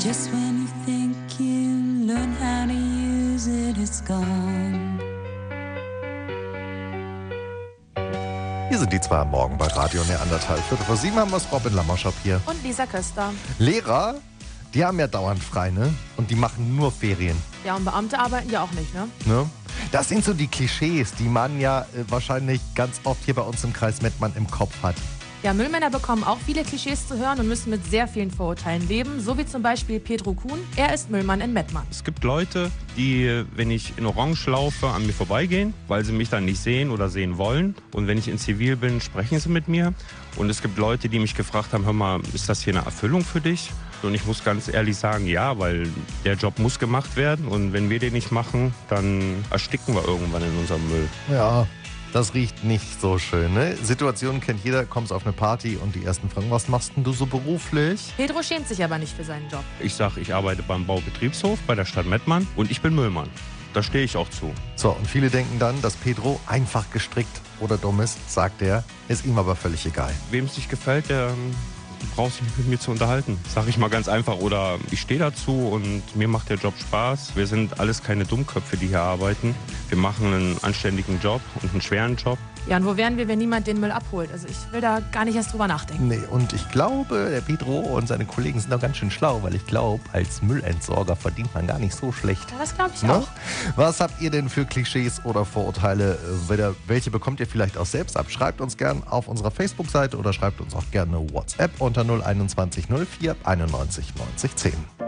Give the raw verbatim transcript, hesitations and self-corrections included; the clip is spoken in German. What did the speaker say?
just when you think you learn how to use it, it's gone. Hier sind die zwei am Morgen bei Radio Neandertal. Viertel vor sieben haben wir es, Robin Lamoschop hier. Und Lisa Köster. Lehrer, die haben ja dauernd frei, ne? Und die machen nur Ferien. Ja, und Beamte arbeiten ja auch nicht, ne? Ne? Das sind so die Klischees, die man ja äh, wahrscheinlich ganz oft hier bei uns im Kreis Mettmann im Kopf hat. Ja, Müllmänner bekommen auch viele Klischees zu hören und müssen mit sehr vielen Vorurteilen leben, so wie zum Beispiel Pedro Kuhn. Er ist Müllmann in Mettmann. Es gibt Leute, die, wenn ich in Orange laufe, an mir vorbeigehen, weil sie mich dann nicht sehen oder sehen wollen. Und wenn ich in Zivil bin, sprechen sie mit mir. Und es gibt Leute, die mich gefragt haben, hör mal, ist das hier eine Erfüllung für dich? Und ich muss ganz ehrlich sagen, ja, weil der Job muss gemacht werden. Und wenn wir den nicht machen, dann ersticken wir irgendwann in unserem Müll. Ja, das riecht nicht so schön, ne? Situationen kennt jeder, kommst auf eine Party und die ersten fragen, was machst denn du so beruflich? Pedro schämt sich aber nicht für seinen Job. Ich sage, ich arbeite beim Baubetriebshof bei der Stadt Mettmann und ich bin Müllmann. Da stehe ich auch zu. So, und viele denken dann, dass Pedro einfach gestrickt oder dumm ist, sagt er, ist ihm aber völlig egal. Wem es nicht gefällt, der braucht sich nicht mit mir zu unterhalten. Sag ich mal ganz einfach. Oder ich stehe dazu und mir macht der Job Spaß. Wir sind alles keine Dummköpfe, die hier arbeiten. Wir machen einen anständigen Job und einen schweren Job. Ja, und wo wären wir, wenn niemand den Müll abholt? Also ich will da gar nicht erst drüber nachdenken. Nee, und ich glaube, der Pedro und seine Kollegen sind auch ganz schön schlau, weil ich glaube, als Müllentsorger verdient man gar nicht so schlecht. Ja, das glaube ich Ne? auch. Was habt ihr denn für Klischees oder Vorurteile? Welche bekommt ihr vielleicht auch selbst ab? Schreibt uns gern auf unserer Facebook-Seite oder schreibt uns auch gerne WhatsApp unter null einundzwanzig null vier einundneunzig neunzig zehn.